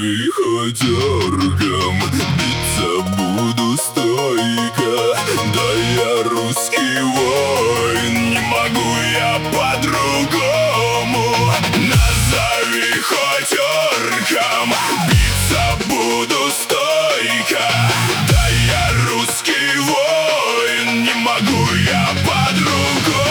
Назови хоть орком, биться буду стойко. Да я русский воин, не могу я по-другому. Назови хоть орком, биться буду стойко. Да я русский воин, не могу я по-другому.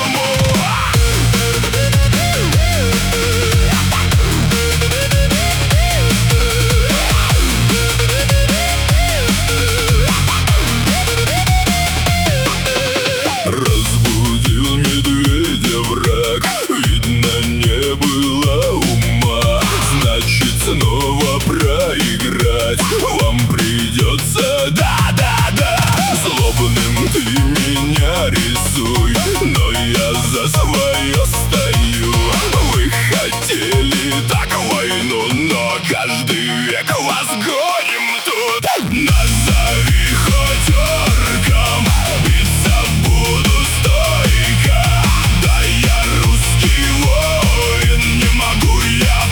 Разбудил медведя враг, видно, не было ума. Значит, снова проиграть вам придется, да-да-да. Злобным ты меня рисуй, но я за свое стою. Вы хотели так войну, но каждый век вас гоним тут. Назови хоть орком, биться буду стойко. Да я русский воин, не могу я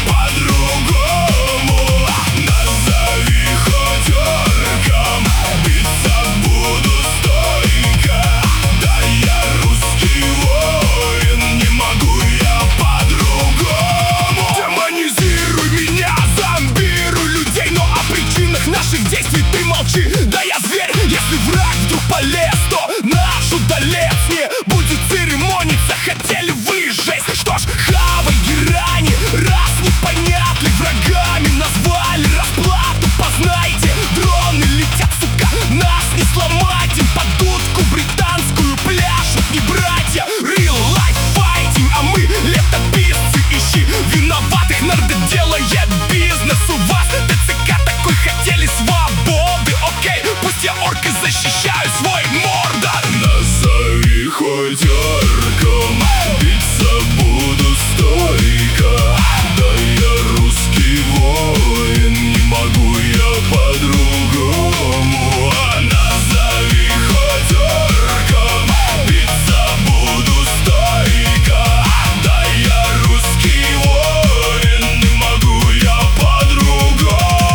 по-другому. Назови хоть орком, биться буду стойко. Да я русский воин, не могу я по-другому. Демонизируй меня, зомбируй людей, но о причинах наших действий ты молчи. Да я зверь, если враг вдруг полез, то наш удалец не будет церемониться. Хотели вы жесть, что ж, хавай герани. Раз непонятный врагами назвали, расплату познайте. Дроны летят, сука, нас не сломать. Им под дудку британскую пляшут не братья. Real life fighting, а мы летописцы. Ищи виноватых, народоделает бизнес у вас. ТЦК такой хотели свободы, окей, пусть я орк и защищаю свой мордор. Назови хоть орком, биться буду стойко. Да я русский воин, не могу я по-другому. Назови хоть орком, биться буду стойко. Да я русский воин, не могу я по-другому.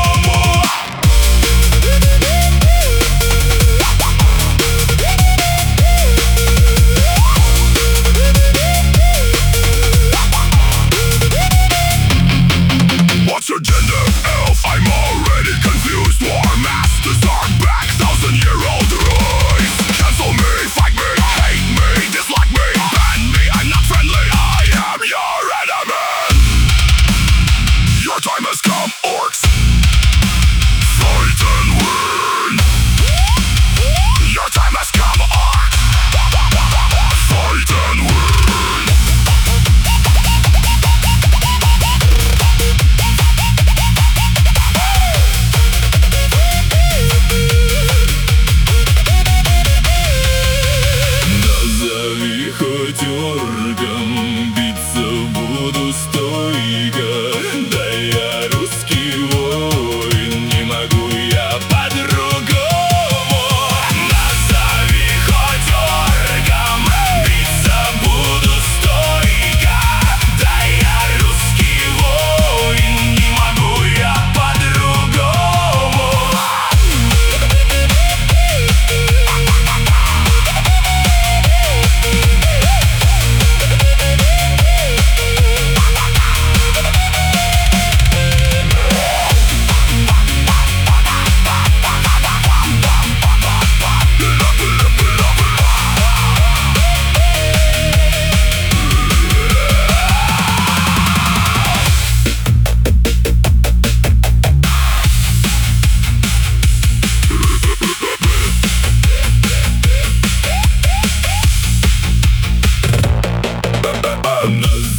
What's your gender, elf? I'm already confused. War masters are back, 1,000-year-old ruins. Cancel me, fight me, hate me, dislike me, ban me. I'm not friendly, I am your enemy. Your time has come, orcs. Fight and win. Your time has come, orc. Fight and win. Назови хоть орком, биться буду стойко. Да я русский воин, не могу я по-другому. Назови хоть орком, биться буду стойко. Да я русский воин, не могу я по-другому. Назови